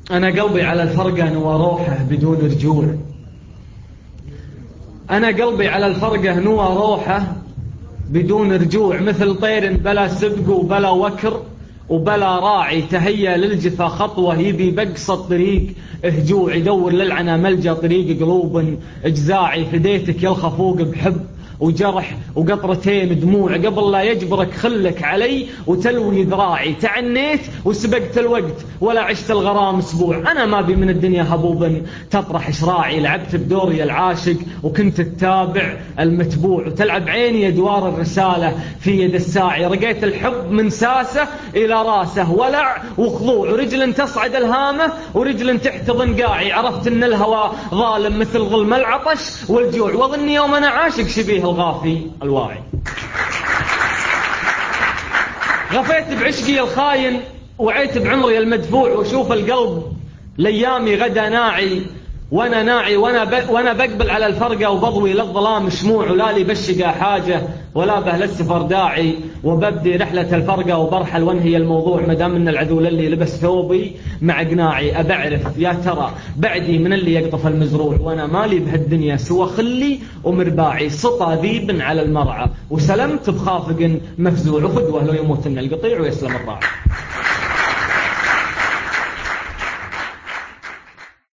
أنا قلبي على الفرقة نوى روحه بدون رجوع. أنا قلبي على الفرقة نوى روحه بدون رجوع، مثل طير بلا سبق وبلا وكر وبلا راعي، تهيأ للجفا خطوة يبي بقص الطريق هجوع، يدور للعنا ملجأ طريق قلوب اجزاعي، فديتك يا الخفوق بحب وجرح وقطرتين دموع، قبل لا يجبرك خلك علي وتلوي ذراعي، تعنيت وسبقت الوقت ولا عشت الغرام اسبوع. انا ما بي من الدنيا هبوبا تطرح شراعي، لعبت بدوري العاشق وكنت التابع المتبوع، وتلعب عيني ادوار الرسالة في يد الساعي، رقيت الحب من ساسه الى راسه، ولع وخضوع، ورجل تصعد الهامه ورجل تحتضن قاعي، عرفت ان الهوى ظالم مثل ظلم العطش والجوع، واظني يوم انا عاشق شبيه الغافي الواعي. غفيت بعشقي الخاين وعيت بعمري المدفوع، وشوف القلب ليامي غدا ناعي، وانا ناعي وانا بقبل على الفرقة وبضوي للظلام شموع، ولا لي بالشقا حاجة ولا به للسفر داعي، وببدي رحلة الفرقة وبرحل وانهي الموضوع، مدام ان العدو اللي لبس ثوبي مع قناعي. أبعرف يا ترى بعدي من اللي يقطف المزروع، وانا مالي بهالدنيا سوى خلي ومرباعي، سطى ذيب على المرعى وسلمت بخافق مفزوع، وفدوه لو يموت القطيع ويسلم الراعي.